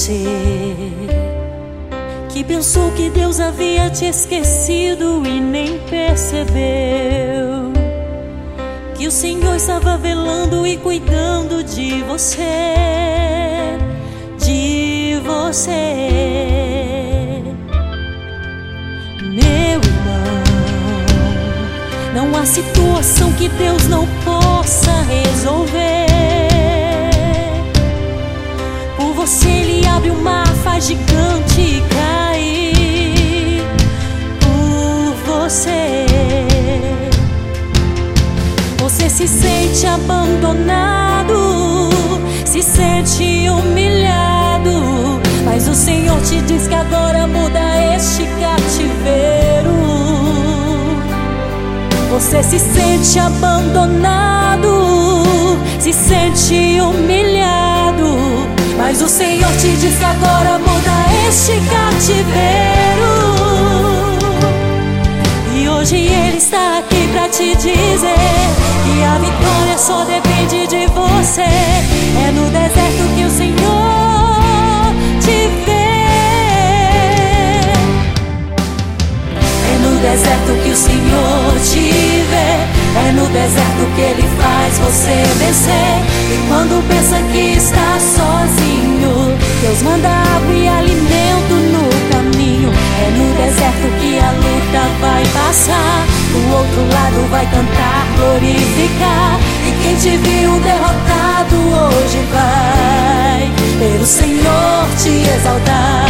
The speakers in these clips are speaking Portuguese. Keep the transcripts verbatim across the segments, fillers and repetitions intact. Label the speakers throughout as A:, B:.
A: você que pensou que Deus havia te esquecido e nem percebeu que o Senhor estava velando e cuidando de você, de você. Meu irmão, não há situação que Deus não possa resolver. Por você Ele abre o mar, faz gigante cair. Por você Você se sente abandonado, se sente humilhado, mas o Senhor te diz que agora muda este cativeiro. Você se sente abandonado, se sente humilhado, mas o Senhor te diz que agora muda este cativeiro. E hoje Ele está aqui pra te dizer que a vitória só depende de você. É no deserto que o Senhor te vê. É no deserto que o Senhor te vê. É no deserto que Ele faz você vencer. E quando pensa que está sozinho, Deus manda água e alimento no caminho. É no deserto que a luta vai passar, do outro lado vai cantar, glorificar. E quem te viu derrotado hoje vai ver o Senhor te exaltar.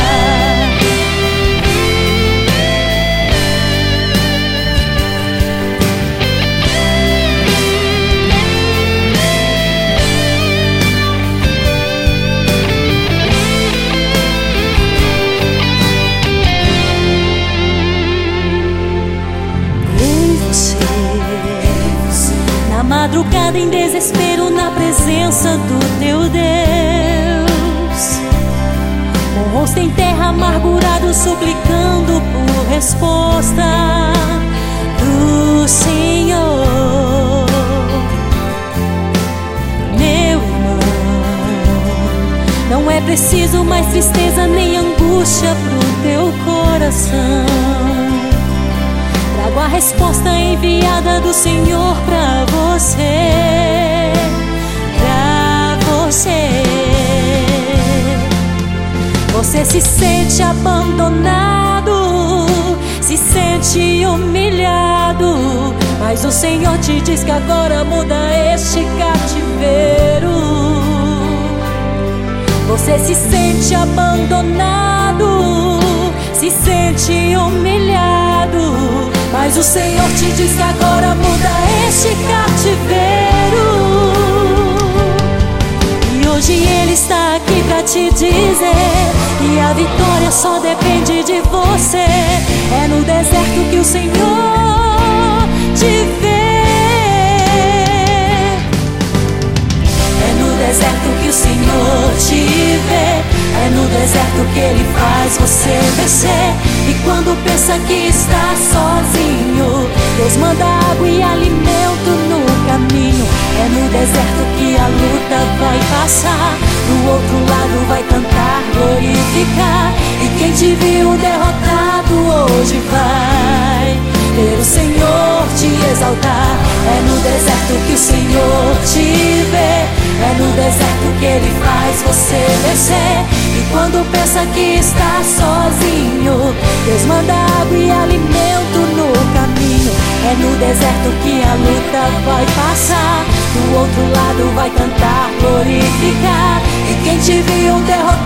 A: Madrugada em desespero na presença do teu Deus, com o rosto em terra amargurado, suplicando por resposta do Senhor. Meu irmão, não é preciso mais tristeza nem angústia pro teu coração. Trago a resposta enviada do Senhor pra você, pra você. Você se sente abandonado, se sente humilhado, mas o Senhor te diz que agora muda este cativeiro. Você se sente abandonado, se sente humilhado, mas o Senhor te diz que agora muda este cativeiro. E hoje Ele está aqui pra te dizer que a vitória só depende de você. É no deserto que o Senhor te vê. É no deserto que o Senhor te vê. É no deserto que Ele faz você vencer. E quando pensa que está sozinho, Deus manda água e alimento no caminho. É no deserto que a luta vai passar, do outro lado vai cantar, glorificar. E quem te viu derrotado hoje vai ver o Senhor te exaltar. É no deserto que o Senhor te vê. É no deserto que Ele faz você vencer. E quando pensa que está sozinho, Deus manda água e alimento no caminho. É no deserto que a luta vai passar, do outro lado vai cantar, glorificar. E quem te viu derrotado